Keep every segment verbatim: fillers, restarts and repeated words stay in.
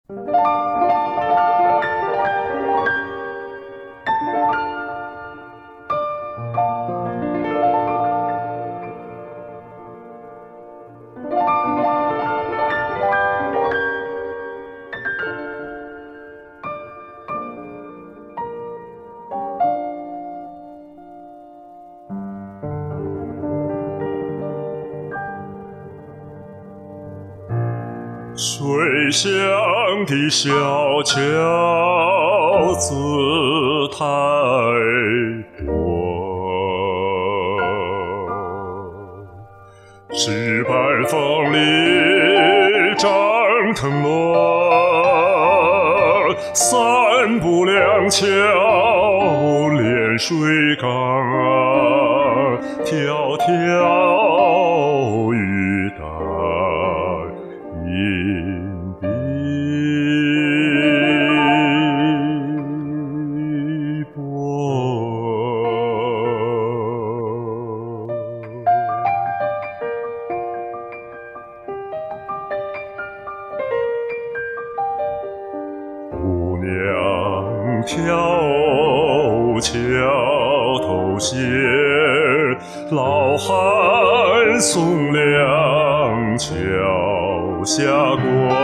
水乡的小桥姿态多，石板缝里张腾罗，三步两桥连水港啊，迢迢雨打银币波。姑娘挑桥头鞋，老汉送两桥下过，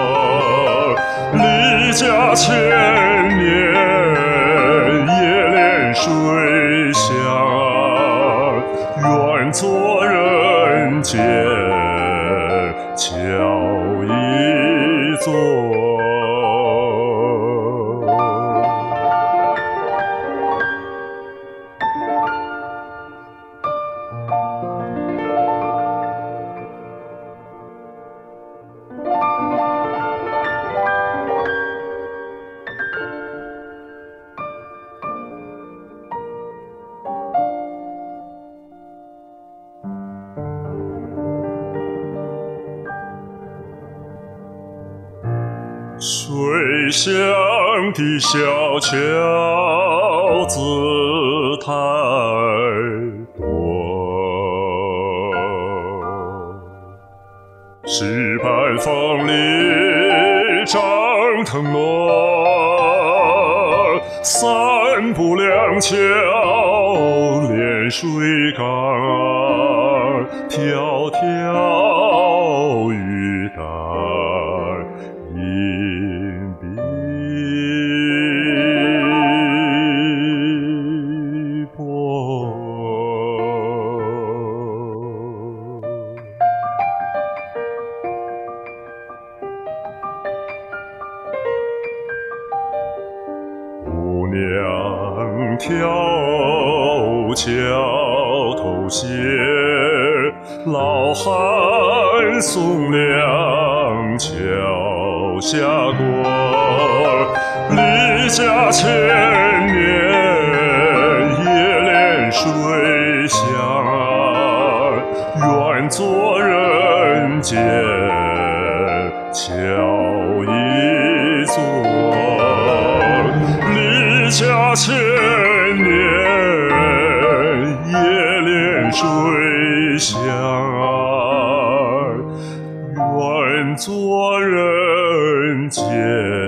离家千年夜连水乡啊，愿做人间桥一座。水乡的小桥姿态多，石板缝里张腾罗，三步两桥连水港啊，迢迢雨打银币波。姑娘挑桥头鞋，老汉送两桥下过，离家千年夜连水乡啊，愿做人间桥一座。离家千年夜连水乡啊，愿做人间